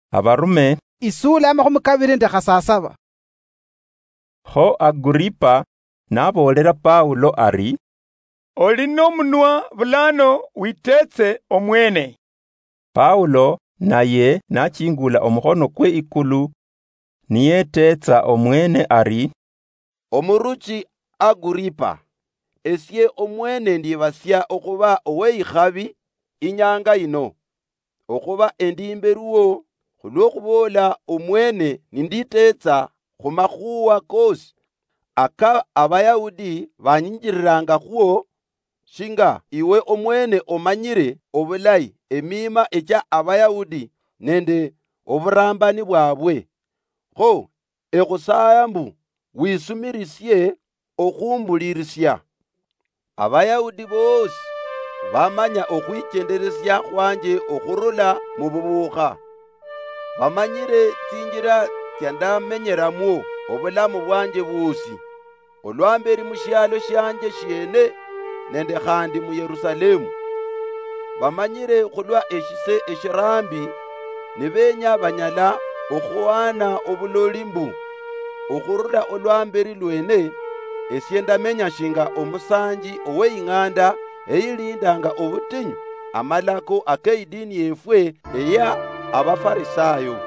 Abarume isula 27. ho Agripa nabolera Paulo ari oli n'omunwa bulano witetse omwene. Paulo naye nachingula omukono kwe ikulu niyetetsa omwene ari Omuruchi Agripa, esye omwene ndibasya okuba oweikhabi inyanga ino, okuba endimberuwo khulwokubola omwene ninditetsa khumakhuwa kosi aka Abayahudi banyinjiriranga khuo, shinga iwe omwene omanyire obulayi emima echa Abayahudi nende oburambani bwabwe. Kho ekhusaya mbu wisumirisye okhumbulirisya. Abayahudi bosi bamanya okhwichenderesya khwanje okhurula mu bubukha. Bamanyire tsinjira tyandamenyeramwo obulamu bwanje bwosi, olwamberi mushyalo shanje shene nende khandi mu Yerusalemu. Bamanyire khulwa eshise eshirambi nibenya banyala okhuwana obuloli mbu okhurula olwamberi lwene esye ndamenya shinga omusanji oweing'anda eyilindanga obutinyu amalako akeidini yefwe eya Abafarisayo.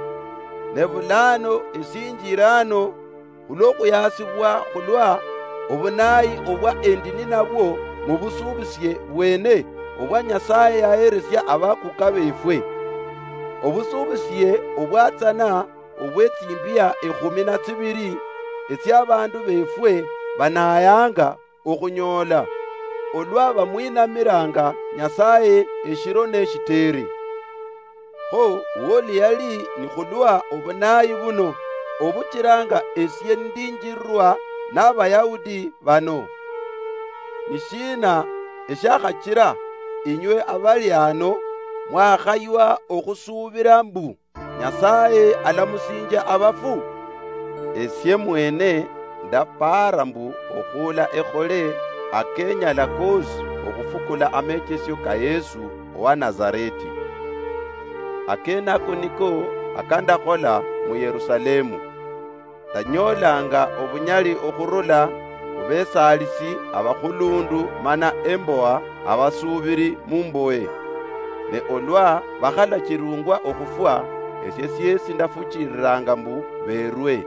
Nebulano esinjirano khulwokuyasibwa khulwa obunayi obwa endini nabwo mu busubisye bwene obwa Nyasaye yaheresya abakuka befwe, obusubisye obwatsana obwetsimbya 12 esyabandu befwe banayanga okhunyola olwa bamwinamiranga Nyasaye eshiro neshitere. Kho woli yali ni khulwa obunayi buno obuchiranga esye ndinjirwa n'Abayahudi bano. Nishina eshakhachira inywe abali ano mwakhaywa okhusubira mbu Nyasaye alamusinja abafu? Esye mwene ndapara mbu okhula ekhole akenyala kosi okhufukula amechesyo ka Yesu wa Nazareti. Akenako niko akandakhola mu Yerusalemu. Tanyolanga obunyali okhurula kubesalisi abakhulundu mana emboa abasubiri mumboe. Ne olwa bakhala chirungwa okhufwa esye syesi ndafuchiriranga mbu berwe.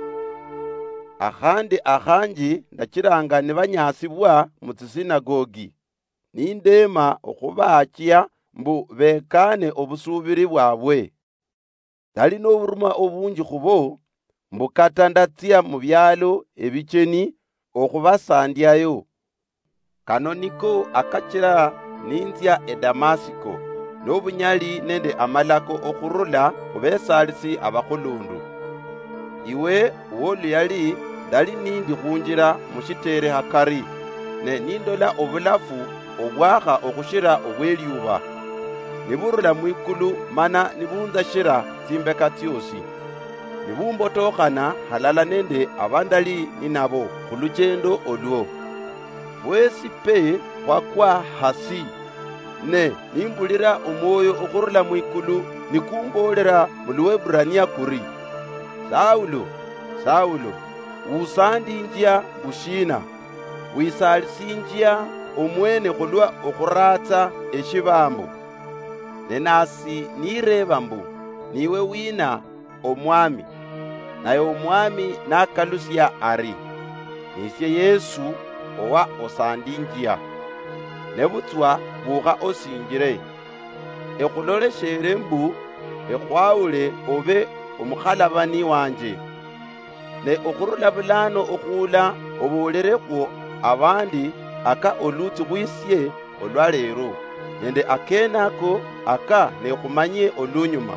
Akhandi akhanji ndachiranga nibanyasibwa mu tsisinagogi. Nindema okhubachya mbu bekane obusubiri bwabwe. Ndali n'oburuma obunji khubo mbu kata ndatsya mu byalo ebicheni okhubasandyayo. Kano niko akachira ninzya Damasiko n'obunyali nende amalako okhurula khubesalisi abakhulundu. Iwe woli yali ndali nindi khunjira mushitere hakari, ne nindola obulafu obwakha okhushira obwelyuba. Niburula mwikulu mana nibunzashira tsimbeka tyosi. Nibumbotokhana halala nende abandali ninabo khuluchendo olwo. Bwesi pe khwakwa hasi, ne nimbulira omwoyo okhurula mwikulu nikumbolera mu Luebrania kuri, Saulo, Saulo, usandinjya bushina, wisalisinjya omwene khulwa okhuratsa eshibambo. Nenasi nireba mbu niwe wina omwami, naye omwami nakalusya ari nisye Yesu owa osandinjya. Nebutswa bukha osinjire, ekhuloleshere mbu ekhwawule obe omukhalabani wanje. Ne okhurula bulano okhula obolerekho abandi aka olutsi khwisye olwalero, nende akenako aka nekhumanye olunyuma.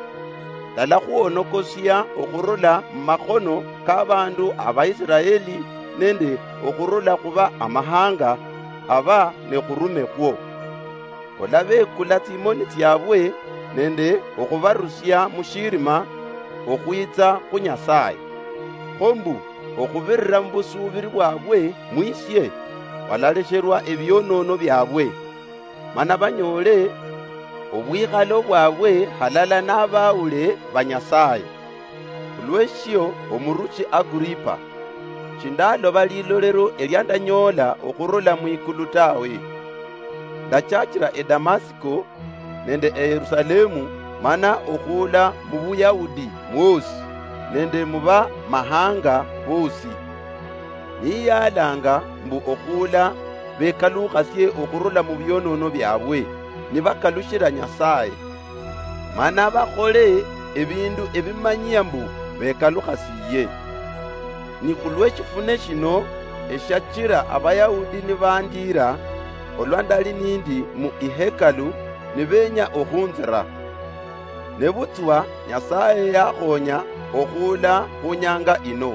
Lala khuonokosya okhurula mumakhono k'abandu Abaisiraeli nende okhurula khuba amahanga aba nekhurumekho. Olabekula tsimoni tsyabwe nende okhubarusya mushirima okhwitsa khu Nyasaye. Khombu okhubirira mu busubiri bwabwe mwisye balalesherwa ebyonono byabwe, mana banyole obwikhalo bwabwe halala n'abawule banyasaye. Lweshyo omuruchi Agripa, chindaloba lilolero elyandanyola okhurula mwikulu tawe. Ndachachira Damasiko nende Yerusalemu mana okhula mu Buyahudi mwosi nende muba mahanga bosi. Niyalanga mbu okhula bekalukhasye okhurula mu byonono byabwe nibakalushira Nyasaye, mana bakhole ebindu ebimanyiya mbu bekalukhasiye. Ni khulw'ekifune kino esyachira Abayahudi nibandira olwandali nindi mu ihekalu nibenya okhunzira. Nebutswa Nyasaye yakhonya okhula khunyanga ino.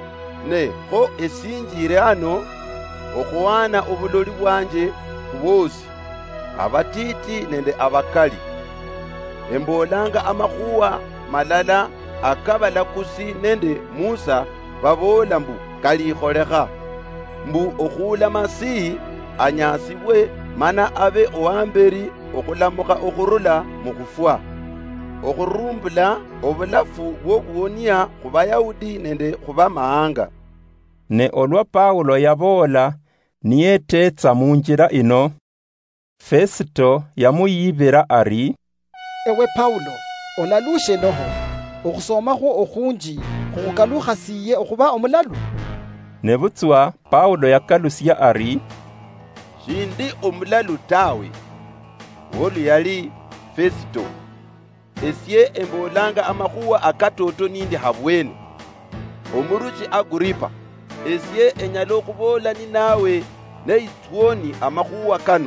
Ne ho esinjire ano okhuwana obuloli bwanje kubosi, abatiti nende abakali. Embolanga amakhuwa malala akabalakusi nende Musa babola mbu kalikholekha, mbu okhula Masihi anyasibwe mana abe owamberi okhulamukha okhurula mu khufwa, okhurumbula obulafu bw'obuwonia khu Bayahudi nende khu bamahanga. Ne olwa Paulo yabola niyetetsa munjira ino, Fesito yamuyibira ari, ewe Paulo, olalushe noho okhusomakho okhunji khukhukalukhasiye okhuba omulalu. Nebutswa Paulo yakalusya ari, Shindi omulalu tawe, wolu yali Fesito. Esye embolanga amakhuwa akatoto nindi habwene. Omuruchi Agripa, esye enyala okhubola ni nawe neitwoni amakhuwa kano.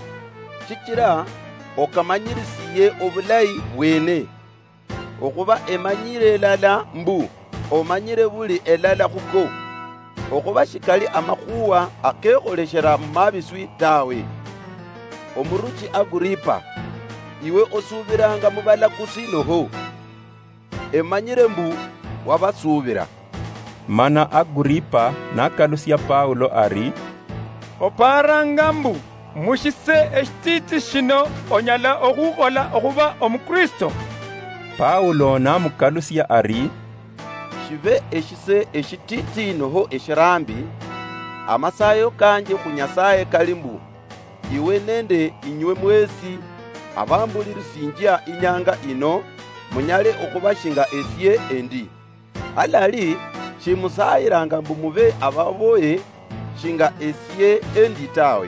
Chikira okamanyirisiye obulayi bwene, okhuba emanyire elala mbu omanyire buli elala khuko, okhuba shikali amakhuwa akekholeshera mu mabiswi tawe. Omuruchi Agripa, iwe osubiranga mu balakusi noho, emanyire mbu wabasubira. Mana Agripa nakalusya Paulo ari, oparanga mbu mushise eshititi shino onyala okhukhola okhuba omukristo? Paulo namukalusya ari, shibe eshise eshititi noho eshirambi, amasayo kanje khu Nyasaye kali mbu iwe nende inywe mwesi abambulirisinja inyanga ino munyale okhubashinga esye endi. Alali shimusayiranga mbu mube ababoye shinga esye endi tawe.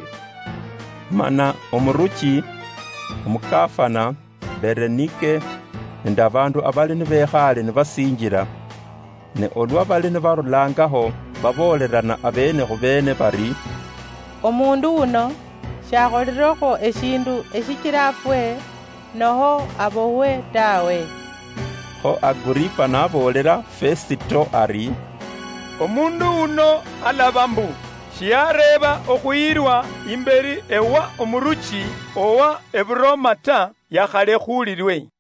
Mana omuruchi omukafana Berenike nende abandu abali nibekhale nibasinjira, ne olwa bali nibarulangaho babolerana abene khubene bari, omundu uno shakholelekho eshindu eshikirafwe noho abowe tawe. Ho Agripa nabolera Fesito ari, omundu uno alaba mbu shiyareba okhuyirwa imberi ewa omuruchi owa Eburoma ta yakhale khulilwe.